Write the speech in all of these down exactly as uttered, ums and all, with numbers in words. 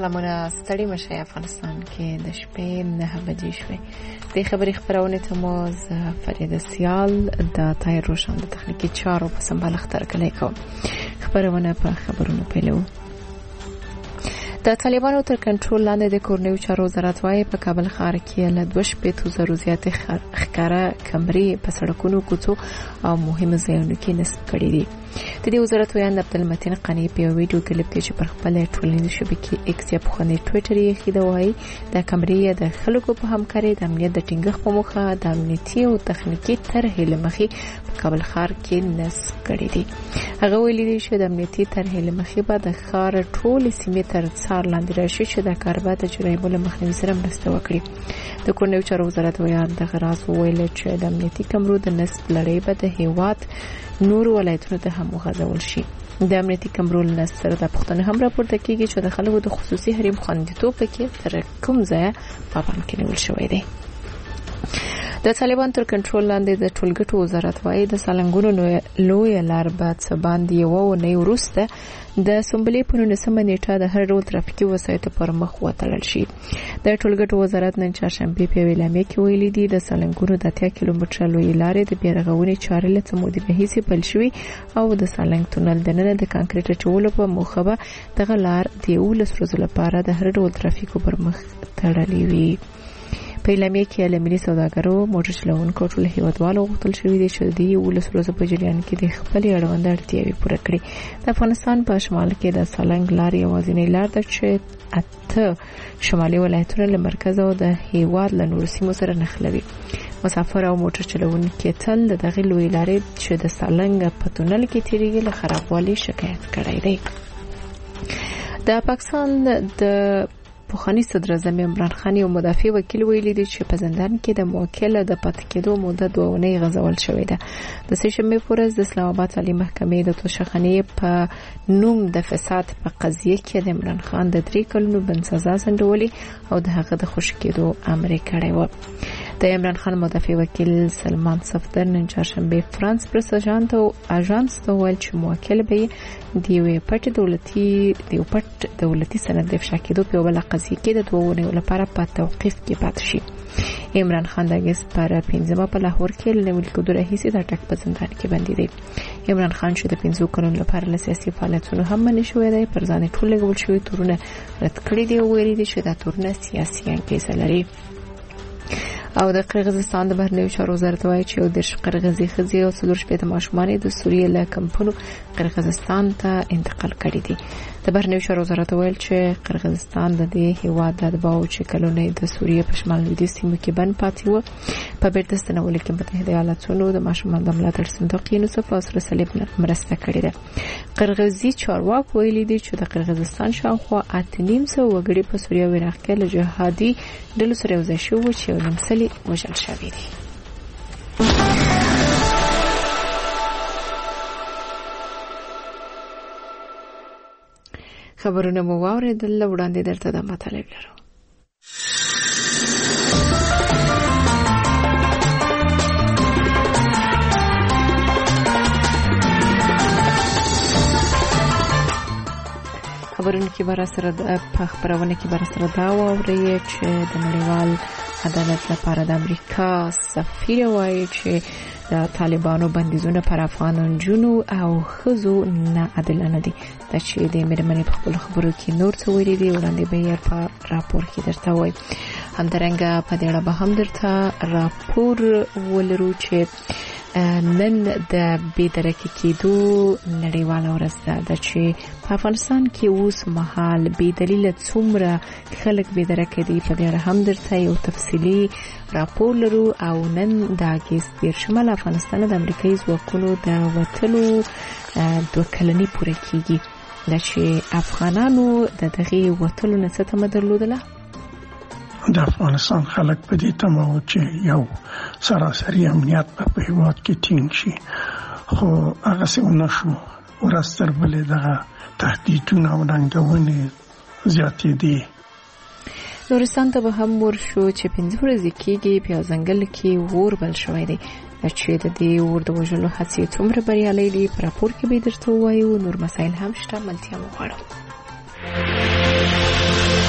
سلامونه ستړي مشه افغانستان کې د شپې نه بجې شوې د خبري خبرونه ته مو ز فرید سیال د تایر روشن د تخنیکی چارو په سمبال اختر کلی کوم خبرونه په خبرونو پیلو د طالبانو تر کنټرول لاندې د کورنیو چارو وزارت وايي په کابل ښار کې له دوه شپې تو زرو زیاتې ښکارا کمرې په سړکونو کوڅو او مهمو ځایونو کې نصب کړي دي. د دې وزارت ویاند عبدالمتین قانی په ویډیو کلیپ کې چې پر خپل ټولنیزو شبکې ایکس یا په خنې ټوئیټر یې خېده وایي د کمرې د خلکو په همکاري د امنیت د ټینګښت په موخه د امنیتي او تخنیکی طرحې لمخې په کابل ښار کې نصب کړي دي. هغه ویلي دي چې د امنیتي طرحې لمخې به د ښار ټول سیمې تر څار لاندې راشي چې د کاربا د جرایمو له مخنیوي سره مرسته وکړي. د کورنیو چارو وزارت ویاند د غراس ویل چې د امنیتي کمرو د نصب لړۍ به د هیواد نور ولایتونو ته هم وغځول شي. د امنیتي کمرو له نصب سره د پښتنو هم راپورته کیږي چې د خلکو د خصوصي حریم خوندیتوب پکې تر کوم ځای په پام کې نیول شوی دی. د طالبان تر کنټرول لاندې د ټولګټو وزارت وايي د سالنګونو لوی لار باد باندې یو نه ورسته د سنبلې په نولسمه نیټه د هر ډول ترافیکي وسایطو پر مخ وتړل شي. د ټولګټو وزارت نن چهارشنبه په ویلامه کې ویلي دي د سالنګونو د اتیا کیلومتره لوی لارې د بیرغونې چارې له څمودي راهیسې پیل شوې او د سالنګ تونل د نن د کانکریټ چولو په موخه به دغه لار د ولس ورځ لپاره د هر ډول ترافیکو پر مخ تړلې وي. په اعلامیه کې د ملي سوداګرو موټر چلوونکو ټول هیوادوالو غوښتل شوی دی چې د ولس ورځ په جریان کې د خپل اړوند اړتیاوې پوره کړي. د افغانستان په شمال کې د سالنګ لار یوازینۍ لار ده چې اته شمالي ولایتونه له مرکز او د هیواد له نورو سیمو سره نښلوي. مسافر او موټر چلوونکي تل د دغه لوی لارې چې د سالنګ په تونل کې تیریږي له خرابوالي شکایت کړی دی. د پاکستان د پوخانی صدر اعظم عمران خان یو مدافع وکیل ویلي دی چې په زندان کې د موکل د پاتې کېدو موده دوه اونۍ غځول شوې ده. د سهشنبه په ورځ د اسلام آباد عالی محکمې د توشخانې په نوم د فساد په قضیه کې د عمران خان د درې کلونو بند سزا ځنډولې او د هغه د خوشي کېدو امر کړی و. د عمران خان مدافع وکیل سلمان صفدر نن چهارشنبه فرانس پریس اژانس او اژانس ته ویل چې موکل به د یو پټ دولتي د یو پټ دولتي سند د افشا کېدو په بل قضیه کې د دوه اونیو لپاره په توقیف کې پاتې شي. عمران خان د اگست پر پنځمه په لاهور کې له ملکیدو راهیسې د ټک په زندان کې بندي دی. عمران خان چې د پنځو کلونو لپاره له سیاسي فعالیتونو هم منع شوی دی پر ځان ټول لګول شوی تورونه رد کړی دی او ویلي دی چې دا تورونه سیاسي انګیزه لري. او د قرغیزستان د بهرنیو چارو وزارت وايي چې د قرغیزي خزي او څلور شپږ ماشومان د سوریې له کمپونو قرغیزستان ته انتقال کړي دي. د بهرنیو چارو وزارت ویل چې قرغیزستان د دې هیواد د اتباعو چې کلونه د سوریې په شمال لویدیځ سیمو کې بند پاتې و په بیرته ستنولو کې متحده ایالاتونو د ماشومان د ملاتړ صندوق یونیسف او سره صلیب مرسته کړې ده. قرغیزي چارواکو ویلي دي چې د قرغیزستان شاوخوا اته نیم سوه وګړي په سوریه او عراق کې له جهادي ډلو سره یوځای شوي چې یو نیم سلي وژل شوي دي. خبرونه مو واورېدل وړاندې درته د مطالب لرو. خبرونه کې بار سره په خبرونه کې بار سره دا واوري چې د نړیوال عدالت لپاره د امریکا سفیر وایي چې د طالبانو بندیزونه پر افغان نجونو او ښځو نه عادلانه دي. دا چې د مېرمنې په خپلو خبرو کې نور څه ویلي دي وړاندې به یې په راپور کې درته وایي. همدارنګه په دې اړه به هم درته راپور ولرو چې نن د بېدرکه کېدو نړیواله ورځ ده چې په افغانستان کې اوس مهال بې دلیله څومره خلک بېدرکه دي. په دې اړه هم درته یو تفصیلي راپور لرو. او نن د اګست دېرشمه له افغانستانه د امریکایي ځواکونو د وتلو دوه کلنۍ پوره کېږي. دا چې افغانانو د دغې وتلو نه څه تمه درلودله؟ د افغانستان خلک په دې تمه و چې یو سراسري امنیت په هیواد کې ټینګ شي، خو هغه څه ونه شو. ورځ تر بلې دغه تهدیدونه او ننګونې زیاتېدې. نورستان ته به هم ورشو چې پنځه ورځې کېږي په یو ځنګل کې اور بل شوی دی. چې د دې اور د وژلو هڅې څومره بریالۍ دي په راپور کې به درته ووایو. نور مسایل هم شته، ملتیا مو غواړم.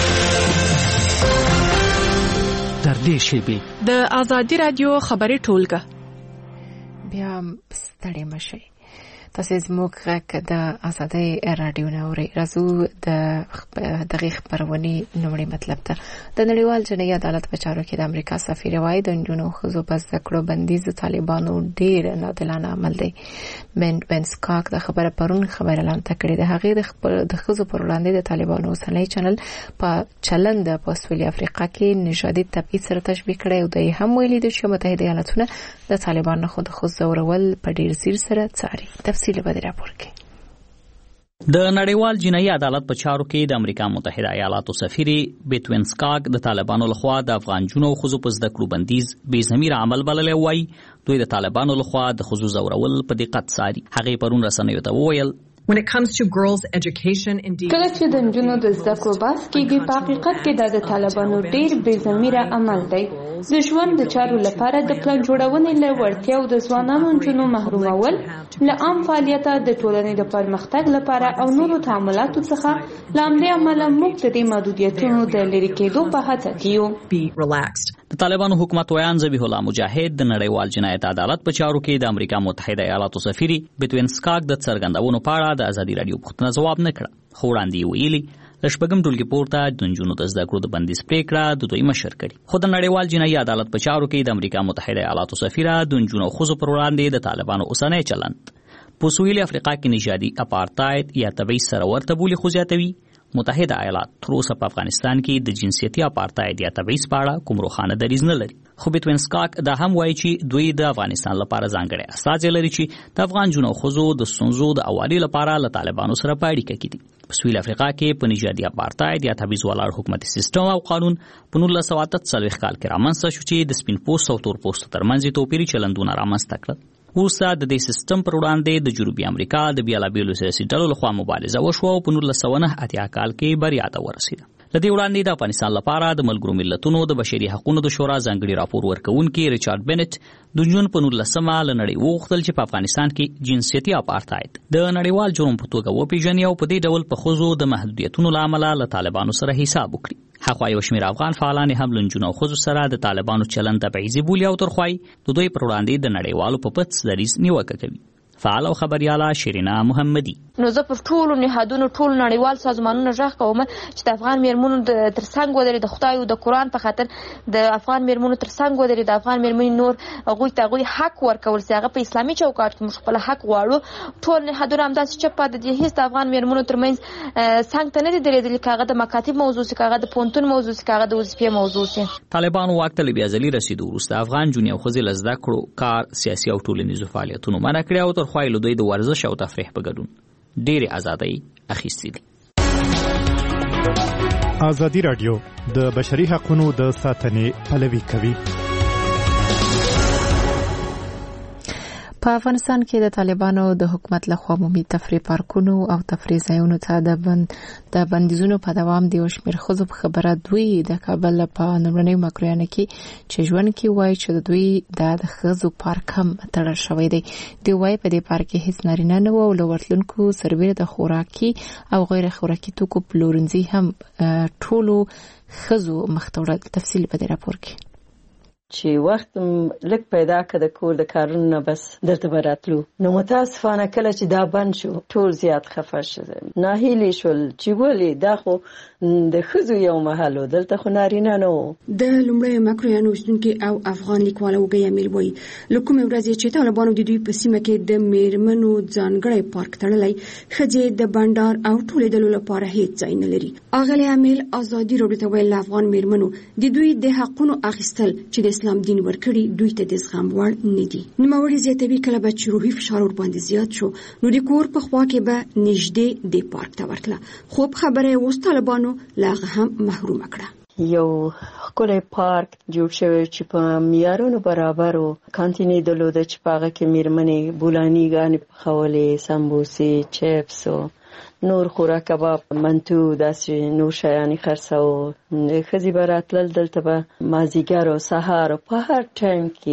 نږدې شیبې. د آزادي رادیو خبري ټولګه. بیا ستړي مشي. تاسو زموږ غږ د آزادي رادیو نه اورئ. راځو د دغه خبرونه نوړي مطلب ته. د نړیوال جنایي عدالت په چارو کې د امریکا سفیر وايي د نجونو خزو په زده کړو بندیز طالبانو ډیر نادلانه عمل دی. من وینسکاک د خبره پرون خبر اعلان کړی د هغې د خزو پر وړاندې د طالبانو اوسنۍ چنل په چلند په سویلي افریقا کې نژادي تبعیض سره تشبیه کړی او د هم ویلي د چې متحده ایالاتونه د طالبانو خود خو زورول په ډیر زیر سره څاري. تفصیل به راپور کې. د نړیوال جنایي عدالت په چارو کې د امریکا متحده ایالاتو سفیر بیت وینسکاک د طالبانو لخوا د افغان جنو خزو په زده کړو بندیز بې ضمیره عمل بللی وایي دوی د طالبانو لخوا د خزو زورول په دقت څاري. هغې پرون رسنیو ته وویل When it comes to girls' education, indeed, کله چې د نجونو د زده کړو بحث کېږي په حقیقت کې د طالبانو ډېر بې ضمیره عمل دی. د ژوند د چارو لپاره د پلان جوړونې له وړتیاو د ځوانانو نجونو محرومول له عام فعالیته د ټولنې د پرمختګ لپاره او نورو تعاملاتو څخه له همدې امله موږ د دې محدودیتونو د لرې کېدو په هڅه کې یو. د طالبانو حکومت ویان ذبیح الله مجاهد د نړیوال جنایت عدالت په چارو کې د امریکا متحده ایالاتو سفیر بیت وینسکاک د څرګندونو په اړه د ازادي رادیو پوښتنه ځواب نه کړ. خو وړاندې ویلي د شپږم ټولګي پورته د نجونو د زده کړو د بندیز پریکړه د دوی مشر کړي. خو د نړیوال جنایي عدالت په چارو کې د امریکا متحده ایالاتو سفیر د نجونو خزو پر وړاندې د طالبانو اوسنۍ چلند په سویلي افریقا کې نژادي اپارتاید یا تبعیض سره ورته بولي خو زیاتوي. متحده ایالات تر اوسه په افغانستان کې د جنسیتي اپارتاید یا تبعیض په اړه کوم روښانه دریځ نه لري. خو بیت وینسکاک دا هم وایي چې دوی د افغانستان لپاره ځانګړی استازی لري چې د افغان جنو خزو د ستونزو د اوالي لپاره له طالبانو سره په اړیکه کې دي. په سویل افریقا کې په نژادي اپارتاید یا تبعیض ولاړ حکومتي سیستم او قانون په نولس سوه اته څلوېښت کال کې رامنځته شو چې د سپین پوست او تور پوستو ترمنځ توپیري چلندونه رامنځته کړل. وروسته د دې سیستم پر وړاندې د جنوبي امریکا د بیلابیلو سیاسي ډلو لخوا مبارزه وشوه او په نولس سوه نهه اتیا کال کې بریا ته ورسېده. له دې وړاندې د افغانستان لپاره د ملګرو ملتونو د بشري حقوقو د شورا ځانګړي راپور ورکوونکي ریچارډ بنټ د جون په نولسمه له نړۍ وغوښتل چې په افغانستان کې جنسیتي اپارتاید د نړیوال جرم په توګه وپېژني او په دې ډول په ښځو د محدودیتونو له امله له طالبانو سره حساب وکړي. هغوی یو شمېر افغان فعالان هم له نجونو او ښځو سره د طالبانو چلند تبعیضي بولي او ترخوایي د دوی پر وړاندې د نړیوالو په پڅ دریځ نیوکه کوي. فعال او خبرياله شیرینا محمدي. نو زه په ټولو نهادونو ټول نړیوال سازمانونو ژغ کوم چې د افغان میرمنو د ترڅنګ ودرې د خدای او د قران په خاطر د افغان میرمنو ترڅنګ ودرې د افغان میرمنې نور هغوی ته هغوی حق ورکول سي. هغه په اسلامي چوکاټ کې موږ خپل حق غواړو. ټول نهادونه همداسې چې په د هیڅ د افغان میرمنو ترمنځ څنګه ته نه دي درېدلي، کاغه د مکاتب موضوع سي، کاغه د پونتون موضوع سي، کاغه د وظیفې موضوع سي. طالبان واک ته بیا ځلې رسیدو وروسته افغان جونې او ښځې له زده کړو، کار، سیاسي او ټولنیزو فعالیتونو منع کړي او ترخوایي له دوی د ورزش او تفریح په ګډون ډېرې ازادۍ اخیستې دي. ازادي رادیو د بشري حقوقو د ساتنې پلوي کوي. په افغانستان کې د طالبانو د حکومت لخوا عمومي تفریح پارکونو او تفریح ځایونو ته د بند د بندیزونو په دوام د یو شمېر ښځو په خبره دوی د کابل په لومړنیو مکرویانو کې چې ژوند کې وایي چې دوی د ښځو پارک هم تړل شوی دی. دوی وایي په دې پارک کې هیڅ نارینه نه وو او له ورتلونکو سربیره د خوراکي او غیر خوراکي توکو پلورنځي هم ټولو ښځو مخ ته وړل. تفصیل په دې راپور کې. چې وخت لږ پیدا کړ د کور د کارونو نه بس درته براتلو، نو متاسفانه کله چې دا بند شو ټول زیات خفه شول، ناهیلي شول چې ولې دا خو د ښځو یو محل و، دلته خو نارینه نه و. د لومړیو مکرویانو اوسیدونکي او افغان لیکواله وګی امیل وایي له کومې ورځې چې طالبانو د دوی په سیمه کې د میرمنو ځانګړی پارک تړلی، ښځې د بانډار او ټولېدلو لپاره هیڅ ځای نه لري. اغلې امیل ازادي راډیو ته ویل افغان میرمنو د دوی د حقونو اخیستل چې د اسلام دین ورکړي دوی ته د زغم وړ نه دي. نوموړي زیاتوي کله به چې روحي فشار ورباندې زیات شو نو د کور په خوا کې به نږدې د پارک ته ورتله، خو په خبره یې اوس طالبانو له هغه هم محرومه کړه. یو ښکلی پارک جوړ شوی چې په معیارونو برابر و، کانتیني درلوده چې په هغه کې میرمنې بولانیګانې پخولې، سمبوسې، چپس و نور خوراک، کباب، منتو، داسې نور شیانې خرڅو. ښځې به راتلل دلته به مازدیګر او سهار په هر ټایم کې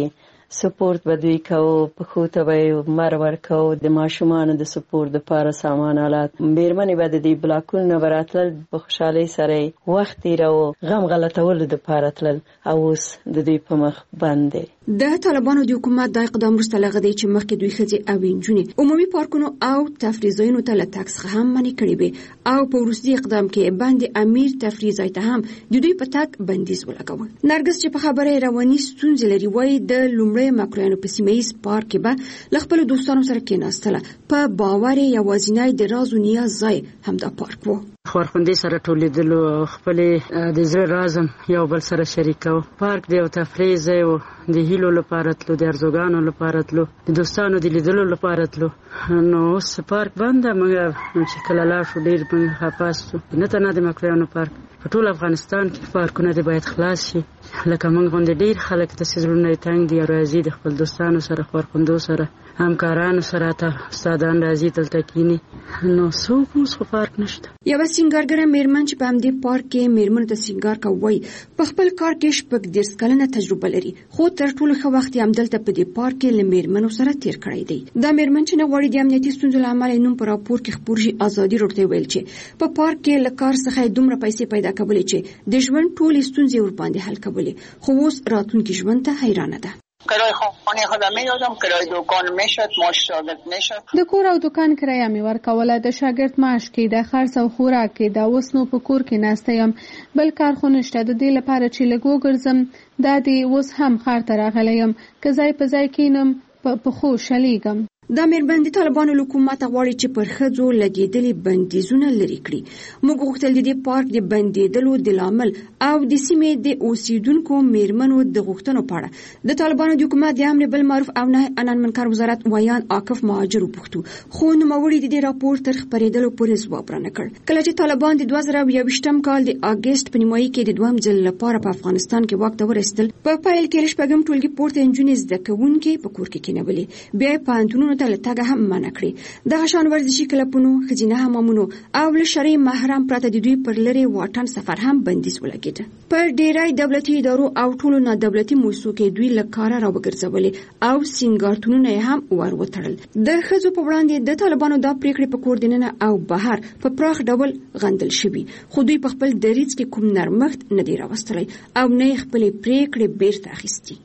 سپورت به دوی کوو، پښو ته به مر ورکوو، د ماشومانو د سپورت دپاره سامان آلات. مېرمنې به د دې بلاکونو نه به راتلل، په خوشحالۍ سره وخت تېروو، غم غلطولو دپاره تلل، او اوس د دوی په مخ بند دی. د طالبانو د حکومت دا اقدام وروسته له هغه دی چې مخکې دوی ښځې او نجونې عمومي پارکونو او تفریح ځایونو ته له تګ څخه هم منع کړې وې، او په وروستي اقدام کې بند امیر تفریح ځای ته هم د دوی په تګ بندیز ولګاوه. نرګس چې په خبره رواني ستونزې لري وایي د لومړۍ مکرویانو په سیمه ییز پارک کې به له خپلو دوستانو سره کېناستله. په باور یې یوازینی د راز و نیاز ځای همدا پارک و. خورخوندې سره ټولېدلو او خپلې د زړه رازم یو بل سره شریکو. پارک د یو تفریح ځای و، د هیلو لپاره تلو، د ارزوګانو لپاره تلو، د دوستانو د لیدلو لپاره تلو. نو اوس پارک بند ده. موږ چې کله لاړ شو ډېر موږ خفه شو. نه تنه د مکرویانو پارک، په ټول افغانستان کې پارکونه دې باید خلاص شي. لکه موږ غوندې ډېر خلک داسې زړونه یې تنګ دي او راځي د خپل دوستانو سره، خورخوندو سره، همکارانو سره، ته استادان راځي دلته کینی. نو څوک اوس خو پارک نشته. یوه سینګارګره مېرمن چې په همدې پارک کې مېرمنو ته سینګار کوي په خپل کار کې شپږ دېرش کلنه تجربه لري، خو تر ټولو ښه وخت یې همدلته په دې پارک کې له مېرمنو سره تېر کړی دی. دا مېرمن چې نه غواړي د امنیتي ستونزو له امله نوم په راپور کې خپور شي، ازادي راډیو ته ویل چې په پارک کې له کار څخه یې دومره پیسې پیدا کولې چې د ژوند ټولې ستونزې ورباندې حل کولې، خو اوس راتلونکي ژوند ته حیرانه ده. کرای خانه خودم میدادم، کرای دکان میشد، معاش شاگرد میشد. د کور او دکان کرایه می ورکوله، د شاګرد معاش کې، د خرڅ او خوراک کې، دا اوس نو په کور کې ناسته یم، بل کار خو نشته. د دې لپاره چې لږ وګرځم دا دی اوس هم ښار ته راغلی یم، که ځای په ځای کینم په پښو شلیږم. دا مېرمن د طالبانو له حکومته غواړي چې پر ښځو لګېدلي بندیزونه لرې کړي. موږ غوښتل د دې پارک د بندېدلو د لامل او د سیمې د اوسیدونکو مېرمنو د غوښتنو په اړه د طالبانو د حکومت د امر بالمعروف او نهي عن المنکر وزارت ویان عاکف مهاجر وپوښتو، خو نوموړي د دې راپور تر خپرېدلو پورې ځواب رانه کړ. کله چې طالبان د دوه زره یوویشتم کال د اګست په نیمایي کې د دوهم ځل لپاره په افغانستان کې واک ته ورسېدل، په پیل کې له شپږم ټولګي پورته نجونې زده کوونکې په کور کې کېنولې، بیا یې پوهنتونونو ته له تګه هم منع کړې. دغه شان ورزشي کلبونو، ښځینه حمامونو او له شرعي محرم پرته د دوی پر لرې واټن سفر هم بندیز ولګېده. پر ډېری دولتي ادارو او ټولو نادولتي موسسو کې دوی له کاره راوګرځولې او سینګارتونونه یې هم ور وتړل. د ښځو په وړاندې د طالبانو دا پریکړې په کور دننه او بهر په پراخ ډول غندل شوي، خو دوی په خپل دریځ کې کوم نرمښت نه دی راوستلی او نه یې خپلې پریکړې بیرته اخیستي.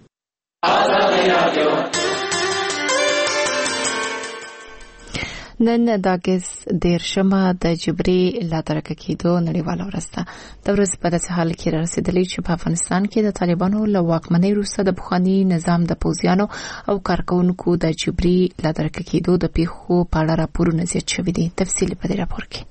نن د اګست دیرشمه د جبري لادرکه کېدو نړیواله ورځ ده. د ورځ په داسې حال کې رسېدلې چې په افغانستان کې د طالبانو له واکمنۍ وروسته د پخواني نظام د پوځیانو او کارکونکو د جبري لادرکه کېدو د پیښو په اړه راپورونه زیات شوي دي. تفصیل په دې راپور کې.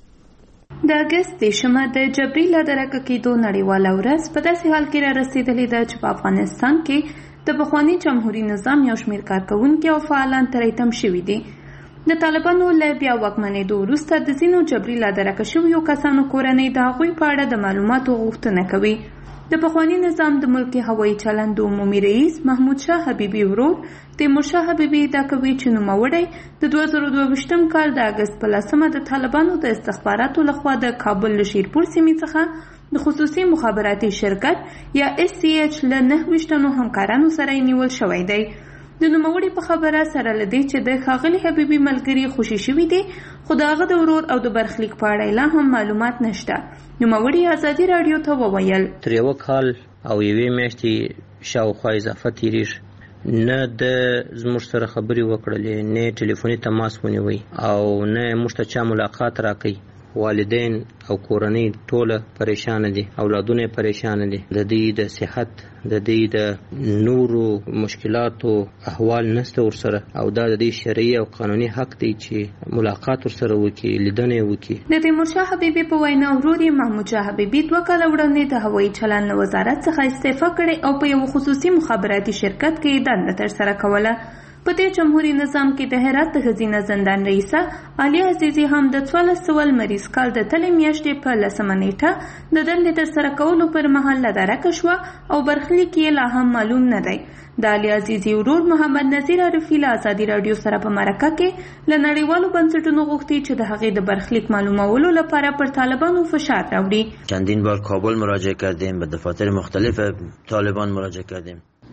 د اګست دیرشمه د جبري لادرکه کېدو نړیواله ورځ په داسې حال کې رسېدلې ده چې په افغانستان کې د پخواني جمهوریت نظام یو شمېر کارکونکو او فعالان تر ایتم شوي دي. د طالبانو له بیا واکمنېدو وروسته د ځینو جبري لادرکه شویو کسانو کورنۍ د هغوی په اړه د معلوماتو غوښتنه کوي. د پخواني نظام د ملک هوایي چلند عمومي رئیس محمود شاه حبیبي ورور تیمور شاه حبیبي ادعا کوي چې نوموړی د دوه زره دوه ویشتم کال د اګست په لسمه د طالبانو د استخباراتو لخوا د کابل له شیرپور سیمې څخه د خصوصي مخابراتي شرکت یا اس سی ایچ له نهه ویشتو همکارانو سره نیول شوی دی. د نوموړي په خبره سره لدی چې د ښاغلي حبیبي ملګري خوشي شوي دي، خو د هغه د ورور او د برخلیک په اړه لا هم معلومات نشته. نوموړي ازادي راډیو ته وویل تر یو کال او یوې میاشتې شاوخوا اضافه تیریږي، نه د زموږ سره خبرې وکړلې، نه ټلیفوني تماس ونیوي او نه موږ ته چا ملاقات راکړي. والدین او کورنۍ ټوله پریشان دي، اولادونه پریشان دي. د دې د صحت د دې د نورو مشکلاتو احوال نشته ورسره، او دا د دې شرعي او قانوني حق دی چې ملاقات ورسره وکړي، لیدنه وکړي. د تیمور شاه حبیبي په وینا ورور محمود شاه حبیبي دوه کاله وړاندې د هوایي چلند وزارت څخه استعفا کړې او په یو خصوصي مخابراتي شرکت کې دنده ترسره کوله. په دې جمهوریت نظام کې د هرات د ښځینه زندان رئیسه عالیه عزیزي هم د څوارلس سوه لمریز کال د تلې میاشتې په لسمه نیټه د دندې ترسره کولو پر مهال لادرکه شوه او برخلیک یې لا هم معلوم نه دی. د عالیه عزیزي ورور محمد نذیر عارفي له ازادي راډیو سره په مرکه کې له نړیوالو بنسټونو غوښتي چې د هغې د برخلیک معلومولو لپاره پر طالبانو فشار راوړي. چندین بار کابل مراجعه کردیم، به دفاتر مختلف طالبان مراجعه کردیم.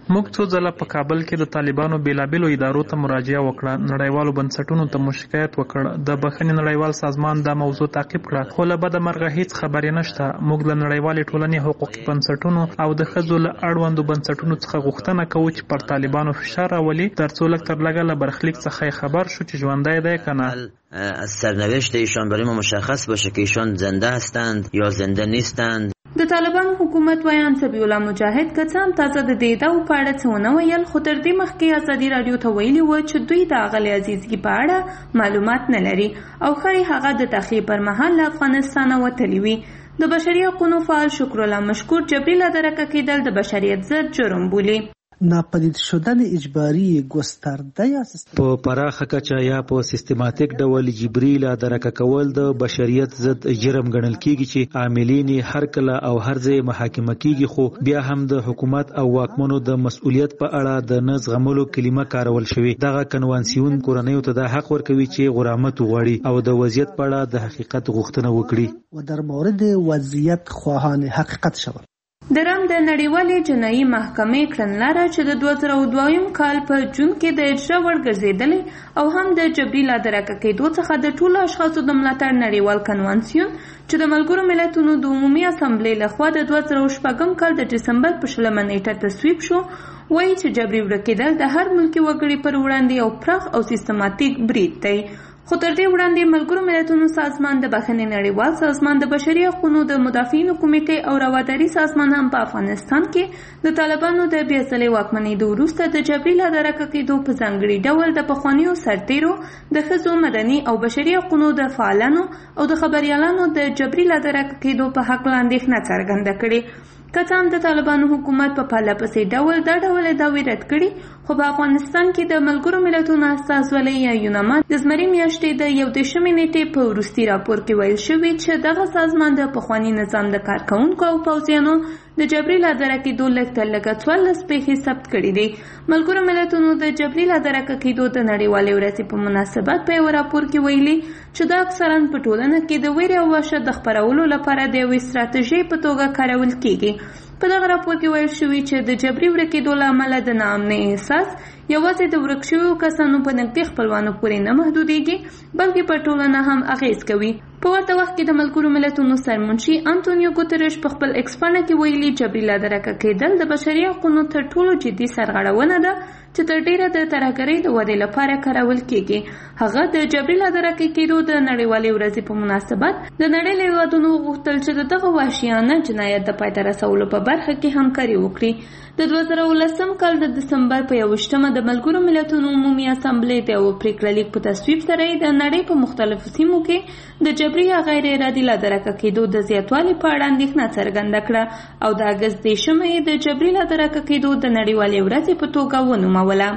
موږ څو ځله په کابل کې د طالبانو بیلابیلو ادارو ته مراجعه وکړه، نړیوالو بنسټونو ته مو شکایت وکړ، د بخښنې نړیوال سازمان دا موضوع تعقیب کړه، خو له بده مرغه هیڅ خبرې نشته. موږ له نړیوالې ټولنې حقوقي بنسټونو او د ښځو له اړوندو بنسټونو څخه غوښتنه کوو چې پر طالبانو فشار راولي ترڅو لږ تر لږه له برخلیک څخه خبر شو چې ژوندی دی که نه. از سرنوشت ایشان برای ما مشخص باشه که ایشان زنده هستند یا زنده نیستند. د طالبانو حکومت ویان سبی الله مجاهد که څه هم تازه د دې ادعاو په اړه څه ونه ویل، خو تر دې مخکې ازادي راډیو ته ویلي وو چې دوی د اغلې عزیزي په اړه معلومات نه لري او ښایي هغه د تخیې پر مهال له افغانستانه وتلی وي. د بشري حقوقو فعال شکرالله مشکور جبري له درکه کېدل د بشریت ضد جرم بولي. ناپدید شدن اجباری گسترده یا سیستم په پراخه کچه یا په سیستماتیک ډول جبري لا درکه کول د بشریت ضد جرم ګڼل کیږي چې عاملین هر کله او هر ځای محاکمه کیږي، خو بیا هم د حکومت او واکمنو د مسؤلیت په اړه د نه زغملو کلمه کارول شوی. دغه کنوانسیون کورنیو ته د حق ورکوي چې غرامت وغواړي او د وضعیت په اړه د حقیقت غوښتنه وکړي و در مورد وضعیت خواهان حقیقت شول. د رم د نړیوالې جنایي محکمې کړنلاره چې د دوه زره دوه کال په جون کې د اجرا وړ ګرځېدلې او هم د جبري لا درکه کېدو څخه د ټولو اشخاصو د ملاتړ نړیوال کنوانسیون چې د ملګرو ملتونو د عمومي اسامبلې لخوا د دوه زره شپږم کال د ډسمبر په شلمه نیټه تصویب شو، وایي چې جبري ورکېدل د هر ملکي وګړي پر وړاندې یو پراخ او سیستماتیک برید دی. خو تر دې وړاندې ملګرو ملتونو سازمان، د بخښنې نړیوال سازمان، د بشري حقوقو د مدافعینو کمیټې او رواداري سازمان هم په افغانستان کې د طالبانو د بیا ځلې واکمنېدو وروسته د جبري لا درکه کېدو په ځانګړي ډول د پخوانیو سرتیرو، د ښځو، مدني او بشري حقوقو د فعالانو او د خبریالانو د جبري لا درکه کېدو په حق اندېښنه څرګنده کړې. که څه هم د طالبانو حکومت په پرله پسې ډول دا ډول ادعاوې رد کړي، خو په افغانستان کې د ملګرو ملتونو استازولۍ یا یوناما د زمري میاشتې د یو دېرشمې نیټې په وروستي راپور کې ویل شوي چې دغه سازمان د پخواني نظام د کارکوونکو او پوځیانو د جبري لا درکه کېدو لږ تر لږه څوارلس پیښې ثبت کړي دي. ملګرو ملتونو د جبري لا درکه کېدو د نړیوالې ورځې په مناسبت په یو راپور کې ویلي چې دا اکثرا په ټولنه کې د ویرې او وحشت د خپرولو لپاره د یوې ستراتیژۍ په توګه کارول کېږي. په دغه راپور کې ویل شوي چې د جبري ورکېدو له امله د ناامنۍ احساس یوازې د ورک شویو کسانو په نږدې خپلوانو پورې نه محدودېږي بلکې په ټولنه هم اغېز کوي. په ورته وخت کې د ملګرو ملتونو سرمنشي انټونیو ګوتریش په خپل ایکس پاڼه کې ویلي جبري لا درکه کېدل د بشري حقوقو تر ټولو جدي سرغړونه ده چې تر ډیره د ترهګرۍ د ودې لپاره کارول کېږي. هغه د جبري لا درکه کېدو د نړیوالې ورځې په مناسبت د نړۍ له هېوادونو وغوښتل چې د دغه وحشیانه جنایت د پای ته رسولو په برخه کې همکاري وکړي. د دوه زره اوولسم کال د دسمبر په یوویشتمه د ملګرو ملتونو عمومي اسامبلې د یوه پرېکړه لیک په تصویب سره یې د نړۍ په مختلفو سیمو کې د جبري یا غیر ارادي لا درکه کېدو د زیاتوالي په اړه اندېښنه څرګنده کړه او د اګست دېرشمه یې د جبري لا درکه کېدو د نړیوالې ورځې په توګه ونوموله.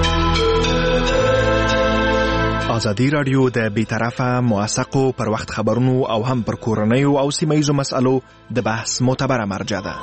ازادي راډیو د بیطرفه موثقو پر وخت خبرونو او هم پر کورنیو او سیمه‌ییزو مسألو د بحث معتبره مرجع ده.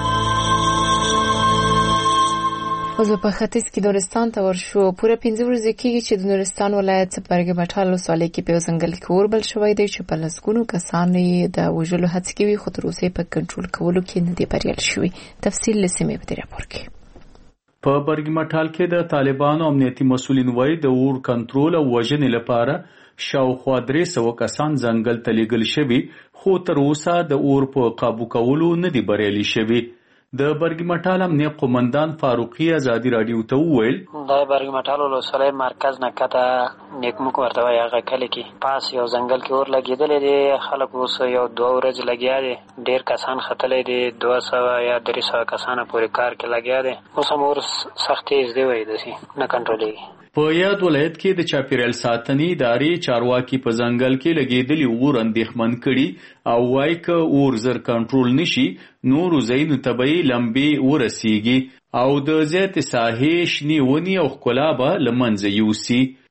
اوس په ختیځ کې نورستان ته ورشو. پوره پنځه ورځې کېږي چې د نورستان ولایت څپرګې مټال ولسوالۍ کې په یو ځنګل کې اور بل شوی دی چې په لسګونو کسان یې د وژلو هڅې کوي، خو تر اوسه په کنټرول کولو کې نه دی بریالي شوي. تفصیل له سیمې په دې راپور کې. په برګي مټال کې د طالبانو امنیتي مسولین وایي د اور کنټرول او وژنې لپاره شاوخوا درې سوه کسان ځنګل ته لیږل شوي، خو تر اوسه د اور په قابو کولو نه دی بریالي شوي. د برګي مټال امنیت قومندان فاروقي ازادي راډیو ته وویل د برګي مټال ولسوالۍ مرکز نه کته نیکموک ورته وایي هغه کلی کې پاس یو ځنګل کې اور لګېدلی دی. خلک اوس یو دوه ورځې لګیا دي، ډېر کسان ختلی دي، دوه سوه یا درې سوه کسانه پورې کار کې لګیا دي. اوس هم اور سخت تیز دی وایي داسې نه کنټرولېږي. په یاد ولایت کې د چاپیریال ساتنې ادارې چارواکي په ځنګل کې لګېدلي اور اندېښمن کړي او وایي که اور زر کنټرول نشي نورو ځایونو ته به یې لمبې ورسیږي او د زیاتې ساحې شنې ونې او ښکلا به له منځه یوسي.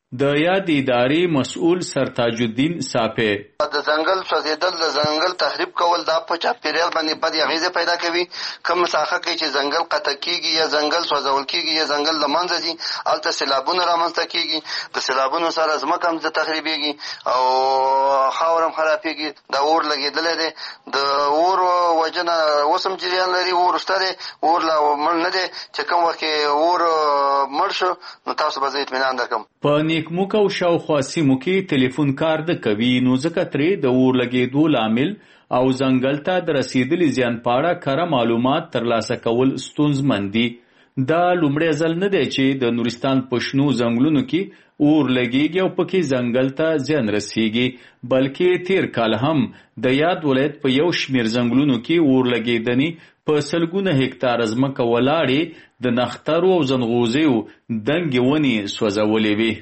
د یاد ادارې مسؤل سرتاج الدین صافی د ځنګل سوځیدل د ځنګل تخریب کول دا په چاپیریال باندې بد اغیزه پیدا کوي. کوم ساحه کې چې ځنګل قطع کیږي یا ځنګل سوځول کیږي یا ځنګل له منځه ځي الته سیلابونه رامنځته کیږي. د سیلابونو سره ځمکه هم تخریبېږي او خاور هم خرابېږي. دا اور لګېدلی دی. د اور وجنه اوس هم جریان لري. اور شته دی. اور لا مړ نه دی چې کوم وخت اور مړ شو نو تاسو به زه اطمینان درکړم. په نیکموک او شاوخوا سیمو کې ټلیفون کار د کوي نو ځکه ترې د اور لګېدو لامل او ځنګل ته د رسیدلي زیان په اړه کره معلومات ترلاسه کول ستونزمن دي. دا لومړی ځل نه دی چې د نورستان په شنو ځنګلونو کې اور لګېږي او پکې ځنګل ته زیان رسیږي، بلکې تیر کال هم د یاد ولایت په یو شمېر ځنګلونو کې اور لګېدنې په سلګونه هکتار ځمکه ولاړې د نښترو او ځنغوزیو دنګې ونې سوځولې وې.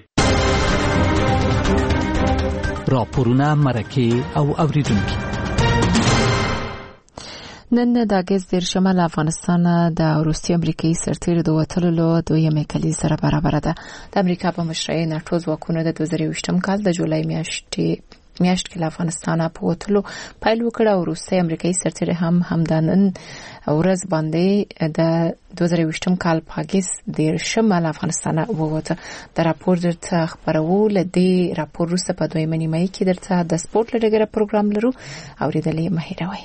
راپورونه، مرکې او اوریدونکي. نن د اگست دیرشمه له افغانستان د روسیې امریکایي سرتیرو د وتلو دویمه کلیزه سره برابر ده. د امریکا په مشرۍ ناتو ځواکونو د دوه زره یوویشتم کال د جولای میاشتې میاشت کې له افغانستان په وتلو پیل وکړ او روسي امریکایي سرتیري هم همدان ورځ باندې د دوه زره یوویشتم کال په اگست دیرشمه له افغانستان ووته. د راپور درته خبرول د راپور وروسته په دویمه نیمه کې درته د سپورت لړګره پروګرام لرو اوریدلې مهیروي.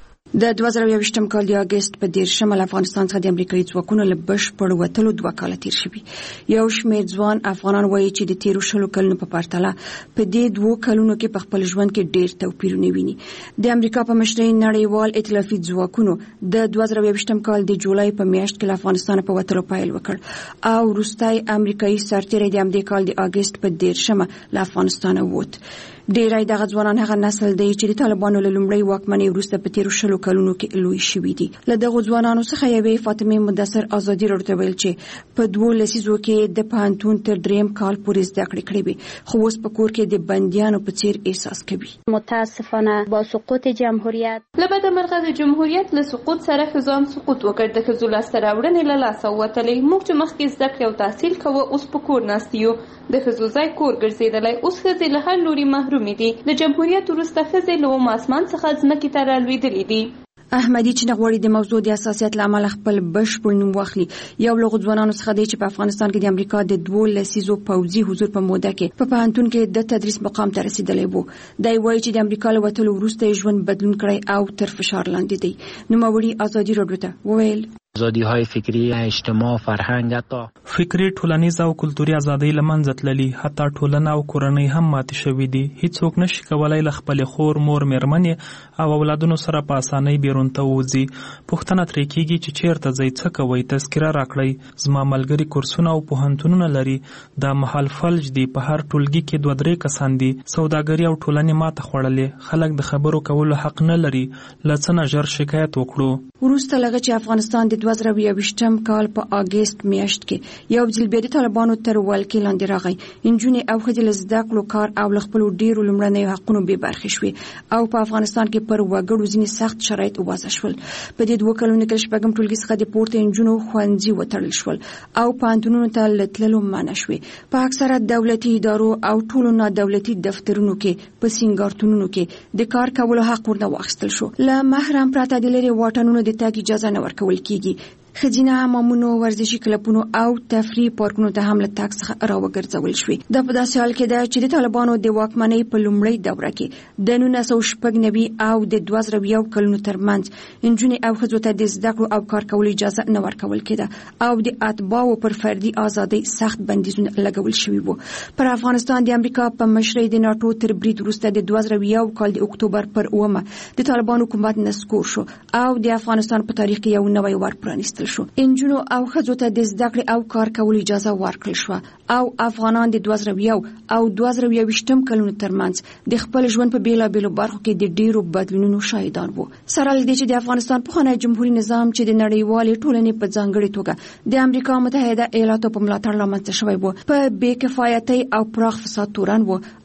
د دوه زره یوویشتم کال د اگست په دیرشمه له افغانستان څخه د امریکایي ځواکونو له بشپړ وتلو دوه کاله تیر شوي. یو شمېر ځوان افغانان وایي چې د تیرو شلو کلونو په پرتله په دې دوو کلونو کې په خپل ژوند کې ډېر توپیرونه ویني. د امریکا په مشرۍ نړیوال ائتلافي ځواکونو د دوه زره یوویشتم کال د جولای په میاشت کې له افغانستان په وتلو پیل وکړ او وروستی امریکایي سرتیری د همدې کال د اگست په دیرشمه له افغانستان ووت. ډیری دغه ځوانان هغه نسل دی چې د طالبانو له لومړۍ واکمنۍ وروسته په تیرو شلو کلونو کې لوی شوي دي. له دغو ځوانانو څخه یوې فاطمه مدثر ازادي راډیو ته ویل چې په دوو لسیزو کې د پوهنتون تر دریم کال پورې زده کړې کړې وي خو اوس په کور کې د بندیانو په څیر احساس کوي. متاسفانه با سقوط جمهوریت له بده مرغه د جمهوریت له سقوط سره ښځو هم سقوط وکړ. د ښځو لاسته راوړنې له لاسه ووتلې. موږ چې مخکې زده کړې او تحصیل کوو اوس په کور ناست یو. د ښځو ځای کور ګرځېدلی. اوس ښځې له هر لوري محرومې دي. د جمهوریت وروسته ښځې له اوم اسمان څخه ځمکې ته رالوېدلې دي. احمدي چې نغواړي د موضوع د حساسیت له امله خپل بشپړ نوم واخلي. یو له ځوانانو څخه دی چې په افغانستان کې د امریکا د دوه لسیزو پوځي حضور په موده کې په پوهنتون کې د تدریس مقام ته رسیدلی وو. دی وایي چې د امریکا له وتلو وروسته یې ژوند بدلون کړی او تر فشار لاندې دی. نوموړي ازادي راډیو ته وویل ازادي های فکری، اجتماع، فرهنګ، حتی فکری، ټولنیز او کلتوري ازادي لمنځه تللي. حتی ټولنه او کورنۍ هم ماتې شوې دي. هیڅوک نشي کولای له خپل خور، مور، میرمنې او اولادونو سره په اسانۍ بیرون ته ووځي. پوښتنه ترې کیږي چې چیرته ځئ، څه کوئ، تذکره راکړئ. زما ملګري کورسونه او پوهنتونونه لري. دا مهال فلج دي. په هر ټولګي کې دوه درې کسان دي. سوداګري او ټولنې ماته خوړلې. خلک د خبرو کولو حق نه لري. له څه نه ژر شکایت وکړو. وروسته لږ چې افغانستان د دوه زره یوویشتم کال په اگست میاشت کې یو ځل بیا د طالبانو تر ولکې لاندې راغی. نجونې او ښځې له زده کړو، کار او له خپلو ډېرو لومړنیو حقونو بې برخې شوې او په افغانستان کې پر وګړو ځینې سخت شرایط وضع شول. په دې دوه کلونو کې شپږم ټولګي څخه د پورته نجونو ښوونځي وتړل شول او پوهنتونونو ته له تللو منع شوې. په اکثره دولتي ادارو او ټولو نادولتي دفترونو کې په سینګارتونونو کې د کار کولو حق ورنه واخیستل شو. له محرم پرته د لرې واټنونو د تګ اجازه نه ورکول کیږي. خځینه حمامونو، ورزشي کلبونو او تفریح پارکونو ته هم له تګ څخه راوګرځول شوې. دا په داسې حال کې ده چې د طالبانو د واکمنۍ په لومړۍ دوره کې د نولس سوه شپږ نوي او د دوه زره یو کلونو ترمنځ نجونې او ښځو ته د زده کړو او کار کولو اجازه نه ورکول کېده او د اتباعو پر فردي ازادۍ سخت بندیزونه لګول شوي وو. پر افغانستان د امریکا په مشرۍ د ناټو تر برید وروسته د دوه زره یو کال د اکتوبر پر اوومه د طالبانو حکومت نسکور شو او د افغانستان په تاریخ کې یو نوی ور پرانیستل شو. انجونو او ښځو ته د زده کړې او کار کولو اجازه ورکړل شوه او افغانان د دوه زره یو او دوه زره یوویشتم کلونو ترمنځ د خپل ژوند په بیلابیلو برخو کې د ډیرو بدلونونو شاهدان وو. سره له دې چې د افغانستان پخوانی جمهوریت نظام چې د نړیوالې ټولنې په ځانګړې توګه د امریکا متحده ایالاتو په ملاتړ رامنځته شوی و، په بې کفایتۍ او پراخ فساد تورن و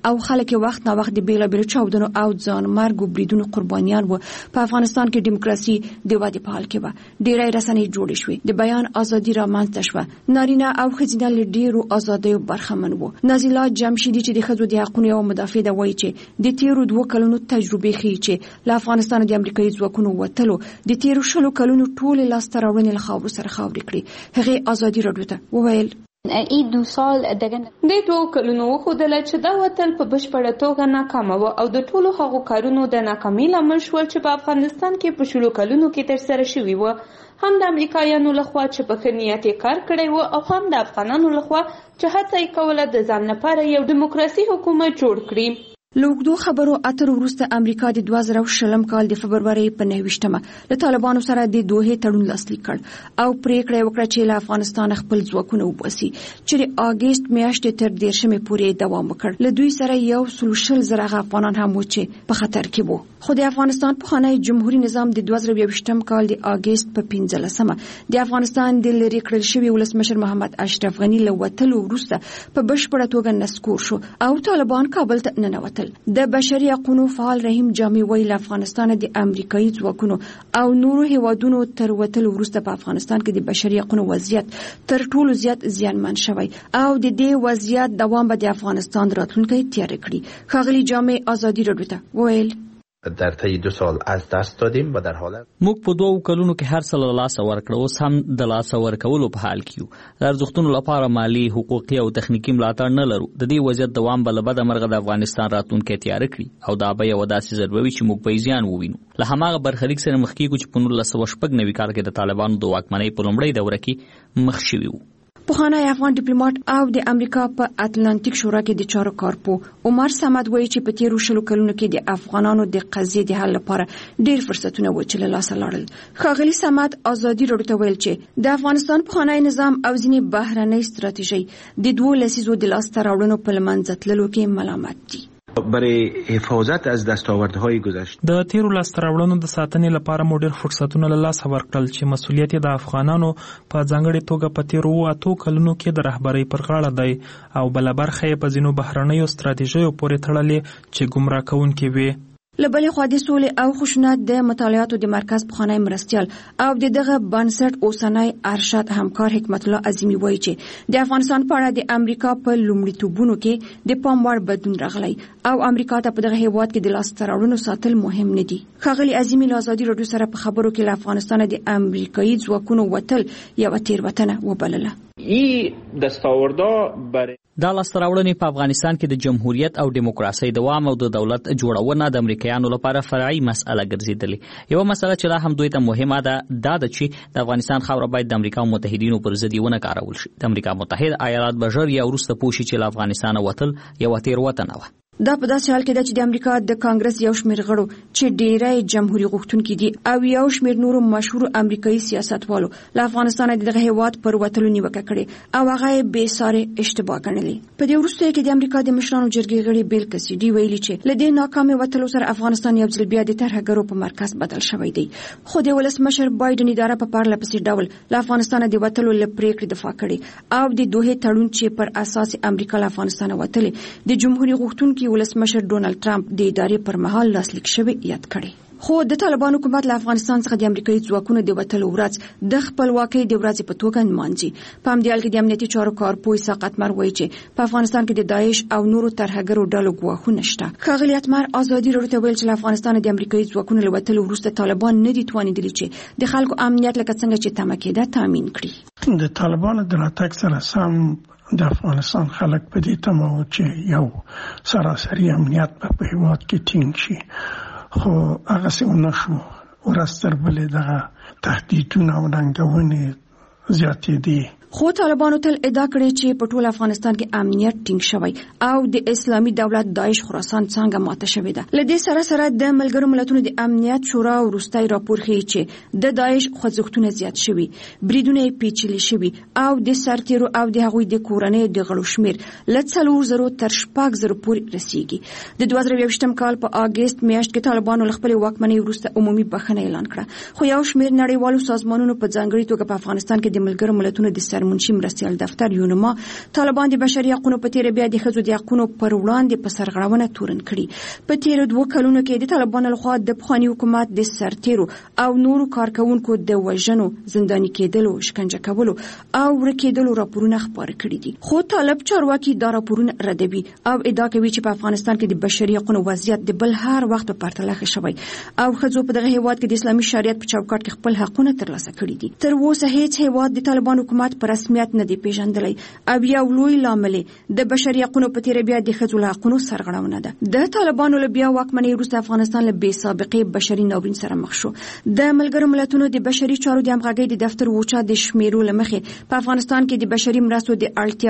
او خلک وخت نا وخت د بیلابیلو چاودنو او ځان مرګ او بریدونو قربانیان وو. په افغانستان کې دیموکراسي د ودې په حال کې و. ډېرې رسنۍ جوړې شوې، د بیان ازادي رامنځته شوه، نارینه او ښځینه له ډېرو ازادیو برخمن وو. نازیلا جمشیدي چې د ښځو د حقونو یوه مدافع ده وایي چې د تیرو دوه کلونو تجربې ښیي چې له افغانستان د امریکایي ځواکونو وتلو د تیرو شلو کلونو ټولې لاسته راوړنې له خاورو سره خاورې کړې. هغې ازادي راډیو ته وویل ای دو سال دغه د دوه کلونو وښودله چې دا وتل په بشپړه توګه ناکامه و او د ټولو هغو کارونو د ناکامۍ لامل شول چې په افغانستان کې په شلو کلونو کې ترسره شوي وو، هم د امریکایانو لخوا چې په ښه نیت یې کار کړی و او هم د افغانانو لخوا چې هڅه یې کوله د ځان لپاره یو دیموکراسي حکومت جوړ کړي. له اوږدو خبرو اترو وروسته امریکا د دوه زره شلم کال د فبرورۍ په نهه ویشتمه له طالبانو سره د دوحې تړون لاسلیک کړ او پریکړه وکړه چې له افغانستان خپل ځواکونه وباسي چې د اگست میاشتې تر دیرشمې پورې دوام وکړ. له دوی سره یو سل شل زره افغانان هم و چې په خطر کې وو. خو د افغانستان پخوانی جمهوریت نظام د دوه زره یوویشتم کال د اگست په پنځلسمه د افغانستان د لرې کړل شوي ولسمشر محمد اشرف غني له وتلو وروسته په بشپړه توګه نسکور شو او طالبان کابل ته ننوتل. د بشري حقوقو فعال رحیم جامع ویل افغانستان د امریکایي ځواکونو او نورو هیوادونو تر وتلو وروسته په افغانستان کې د بشري حقوقو وضعیت تر ټولو زیات زیانمن شوی او د دې وضعیت دوام به د افغانستان راتلونکی تیار کړي. ښاغلي جامع ازادي راډیو ته ویل در طی دو سال از دست دادیم و در حالت موږ په دوه کلونو کې هر څه له لاسه ورکړو، اوس هم د لاسه ورکولو په حال کې یو. د ارزښتونو لپاره مالی، حقوقي او تخنیکي ملاتړ نه لرو. د دې وضعیت دوام به له بده مرغه د افغانستان راتلونکی تیاره کړي او دا به یوه داسې ضربه وي چې موږ به یې زیان ووینو. له هماغه برخلیک سره مخ کېږو چې په نولس سوه شپږ نوي کال کې د طالبانو د واکمنۍ په لومړۍ دوره کې مخ شوي وو. پخوانی افغان ډیپلوماټ او د امریکا په اتلانتیک شورا کې د چارو کارپو عمر صمد وایي چې په تیرو شلو کلونو کې د افغانانو د قضیې د حل لپاره ډېر فرصتونه و چې له لاسه لاړل. ښاغلي صمد ازادي راډیو ته ویل چې د افغانستان پخوانی نظام او ځینې بهرنۍ ستراتیژۍ د دوو لسیزو د لاسته راوړنو په له منځه تللو کې ملامت دي. برای حفاظت از دستاوردهای گذشته د تیرو لاسته راوړنو د ساتنې لپاره مو ډېر فرصتونه له لاسه ورکړل چې مسؤلیت د افغانانو په ځانګړې توګه په تیرو اتو کلونو کې د رهبرۍ پر غاړه دی او بله برخه یې په ځینو بهرنیو ستراتیژیو پورې تړلې چې ګمراه کوونکې وي. له بلې خوا د سولې او خشونت د مطالعاتو د مرکز پخوانی مرستیال او د دغه بنسټ اوسنی ارشد همکار حکمت الله عظیمی وایي چې د افغانستان په اړه د امریکا په لومړیتوبونو کې د پام وړ بدلون راغلی او امریکا ته په دغه هیواد کې د لاسته راوړنو ساتل مهم نه دي. ښاغلي عظیمی له ازادي راډیو سره په خبرو کې له افغانستان د امریکایي ځواکونو وتل یوه تېروتنه وبلله. این دستاوردا برای دا لاسته راوړنې په افغانستان کې د جمهوریت او دیموکراسۍ دوام او د دولت جوړونه د امریکایانو لپاره فرعي مسأله ګرځېدلې. یوه مسله چې لا هم دوی ته مهمه ده دا ده چې د افغانستان خاوره باید د امریکا متحدینو پر ضد ونه کارول شي. د امریکا متحد ایالات به ژر یا وروسته پوه شي چې له افغانستانه وتل یوه تېروتنه وه. دا په داسې حال کې ده چې د امریکا د کانګرس یو شمېر غړو چې ډېری جمهوریت غوښتونکي دي او یو شمېر نورو مشهورو امریکایي سیاستوالو له افغانستانه د دغه هیواد پر وتلو نیوکه کړې او هغه یې بېسارې اشتباه ګڼلې. په دې وروستیو کې د امریکا د مشرانو جرګې غړي بیل کسیډي ویلي چې له دې ناکامې وتلو سره افغانستان یو ځل بیا د ترهګرو په مرکز بدل شوی دی. خو د ولسمشر بایډن اداره په پرله پسې ډول له افغانستانه د وتلو له پریکړې دفاع کړې او د دوحې تړون چې پر اساس امریکا له افغانستانه وتلې د جمهوریت غوښتونکي ولسمشر ډونالډ ټرمپ د ادارې پر مهال لاسلیک شوی یاد کړي. خو د طالبان حکومت له افغانستان څخه د امریکایي ځواکونو د وتلو ورځ د خپلواکۍ د ورځې په توګه نمانځي. په همدې حال کې د امنیتي چارو کارپوه اسحاق اتمر وایي چې په افغانستان کې د داعش او نورو ترهګرو ډلو ګواښونه شته. ښاغلي اتمر ازادي راډیو ته ویل چې له افغانستان د امریکایي ځواکونو له وتلو وروسته طالبان نه دي توانېدلي چې د خلکو امنیت لکه څنګه چې تمه کېده تامین کړي. د طالبانو د راتګ سره سم د افغانستان خلک په دې تمه و چې یو سراسري امنیت په هیواد کې ټینګ شي، خو هغه څه ونه شو. ورځ تر بلې دغه تهدیدونه او ننګونې زیاتېدې. خو طالبانو تل ادعا کړې چې په ټول افغانستان کې امنیت ټینګ شوی او د اسلامي دولت داعش خراسان څنګه ماته شوې ده. له دې سره سره د ملګرو ملتونو د امنیت شورا وروستی راپور ښیي چې د داعش خوځښتونه زیات شوي، بریدونه یې پیچلي شوي او د سرتیرو او د هغوی د کورنیو د غړو شمېر له څلور زرو تر شپږ زرو پورې رسیږي. د دوه زره یوویشتم کال په اګست میاشت کې طالبانو له خپلې واکمنۍ وروسته عمومي بخښنه اعلان کړه، خو یو شمېر نړیوالو سازمانونو په ځانګړې توګه په افغانستان کې د ملګرو ملتونو د سرمنشي مرستیال دفتر یونما طالبان د بشري حقوقو په تیر بیا د ښځو د حقوقو پر وړاندې په سرغړونه تورن کړي. په تیر دوه کلونو کې د طالبانو لخوا د پخواني حکومت د سرتیرو او نورو کارکونکو د وژنو، زنداني کېدلو، شکنجه کولو او ورکېدلو راپورونه خپاره کړي دي. خو طالب چارواکي دا راپورونه ردوي او ادعا کوي چې په افغانستان کې د بشري حقوقو وضعیت د بل هر وخت په پرتله ښه شوی او ښځو په دغه هیواد کې د اسلامي شریعت په چوکاټ کې خپل حقونه ترلاسه کړي دي. تر اوسه هیڅ هیواد د طالبان حکومت په رسمیت نه دی پیژندلی او یو لوی لامل د بشري حقوقو په تیر بیا د ښځو له حقونو سرغړونه ده. د طالبانو له بیا واکمنۍ وروسته افغانستان له بې سابقې بشري ناورین سره مخ شو. د ملګرو ملتونو د بشري چارو د همغږۍ د دفتر وچا د شمیرو له مخې په افغانستان کې د بشري مرستو د اړتیا